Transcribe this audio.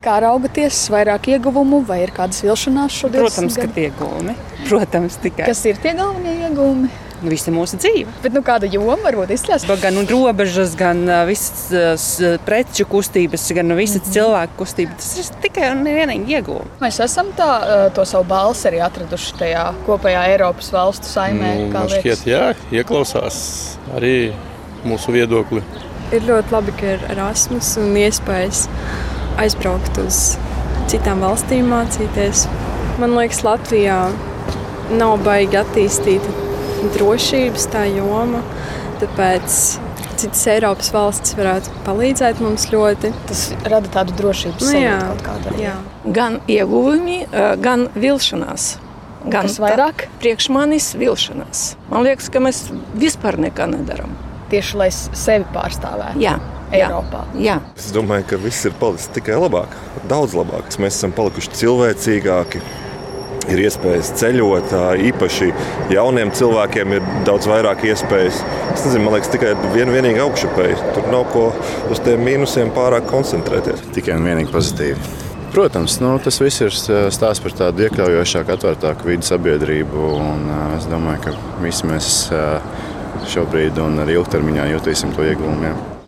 Kā raugaties, vairāk ieguvumu vai ir kādas vilšanās šodien? Protams, ka tie ieguvumi. Protams, tikai. Kas ir tie galvenie ieguvumi? Visa mūsu dzīve. Bet kāda joma varbūt izslēst? Gan robežas, gan visas preču kustības, gan visas cilvēku kustības. Tas ir tikai un vienīgi ieguvumi. Mēs esam to savu balsi arī atraduši tajā kopējā Eiropas valstu saimē. Man šķiet, jā, ieklausās arī mūsu viedokli. Ir ļoti labi, ka ir Erasmus un iespējas aizbraukt uz citām valstīm mācīties. Man liekas, Latvijā nav baigi attīstīta drošības tā joma, tāpēc citas Eiropas valstis varētu palīdzēt mums ļoti. Tas rada tādu drošības sajūtu kaut kādā. Jā. Gan ieguvumi, gan vilšanās. Gan kas vairāk? Priekš manis vilšanās. Man liekas, ka mēs vispār nekā nedaram. Tieši, lai sevi pārstāvētu. Jā. Eiropā. Jā. Es domāju, ka viss ir palicis tikai labāk, daudz labāk. Mēs esam palikuši cilvēcīgāki, ir iespējas ceļot, īpaši jauniem cilvēkiem ir daudz vairāk iespējas. Es nezinu, man liekas, tikai vienīgi augšupēji. Tur nav ko uz tiem mīnusiem pārāk koncentrēties. Tikai un vienīgi pozitīvi. Protams, tas viss ir stāsts par tādu iekļaujošāku, atvērtāku vidi sabiedrību. Un es domāju, ka visi mēs šobrīd un arī ilgtermiņā jutīsim to ieguvumu.